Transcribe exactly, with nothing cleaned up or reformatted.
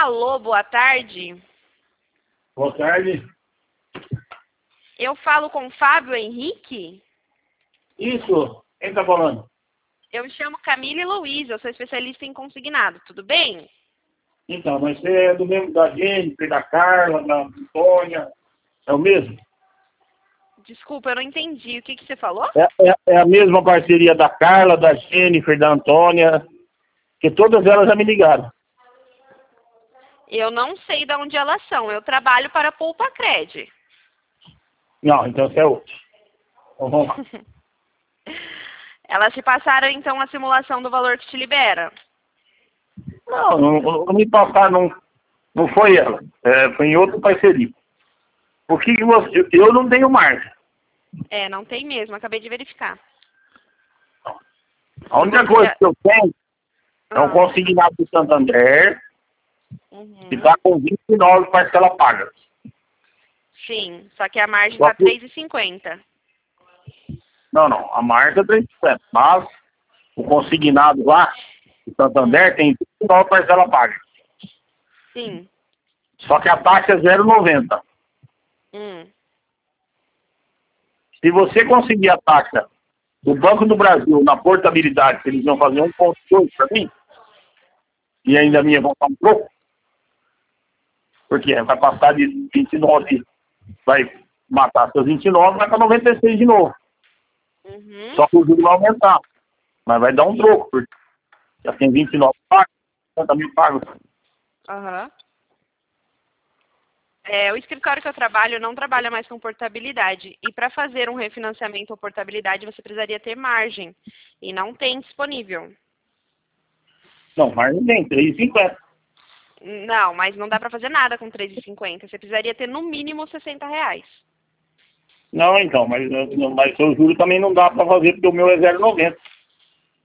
Alô, boa tarde. Boa tarde. Eu falo com Fábio Henrique? Isso, quem está falando? Eu me chamo Camille Luiz, eu sou especialista em consignado, tudo bem? Então, mas você é do mesmo da Jennifer, da Carla, da Antônia, é o mesmo? Desculpa, eu não entendi. O que, que você falou? É, é, é a mesma parceria da Carla, da Jennifer, da Antônia, que todas elas já me ligaram. Eu não sei de onde elas são, eu trabalho para a Poupa Cred. Não, então você é outro. Então vamos lá. Elas te passaram então a simulação do valor que te libera? Não, não, não me passaram, não, não foi ela. É, foi em outra parceria. Por que que você... Eu, eu não tenho marca. É, não tem mesmo, acabei de verificar. A única Você coisa já- que eu tenho é um Ah, consignado do Santander, uhum. que está com vinte e nove parcelas pagas. Sim, só que a margem Só está que- três e cinquenta. Não, não, a marca é três por cento, mas o consignado lá, do Santander, tem vinte e nove parcelas pagas. Sim. Só que a taxa é zero vírgula noventa. Hum. Se você conseguir a taxa do Banco do Brasil na portabilidade, que eles vão fazer um ponto dois para mim, e ainda a minha vão dar um troco, porque vai passar de vinte e nove, vai matar seus vinte e nove, vai para noventa e seis de novo. Uhum. Só que o juro vai aumentar. Mas vai dar um troco, porque já tem vinte e nove pagos, cinquenta mil pagos. Aham. É, o escritório que eu trabalho não trabalha mais com portabilidade. E para fazer um refinanciamento ou portabilidade, você precisaria ter margem. E não tem disponível. Não, mas não tem, três e cinquenta. Não, mas não dá para fazer nada com três e cinquenta. Você precisaria ter no mínimo sessenta reais. Não, então, mas, não- mas o juro também não dá para fazer, porque o meu é zero vírgula noventa.